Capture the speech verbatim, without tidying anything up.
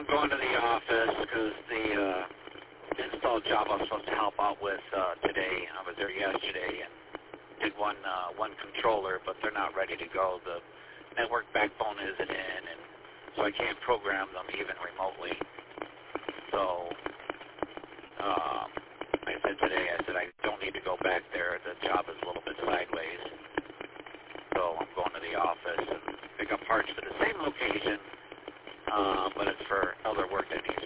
going to the office because the uh, install job I was supposed to help out with uh, today. I was there yesterday and did one uh, one controller, but they're not ready to go. The network backbone isn't in, and so I can't program them even remotely. So um, I said today, I said I don't need to go back there. The job is a little bit sideways. So I'm going to the office and pick up parts for the same location, uh, but it's for other work that needs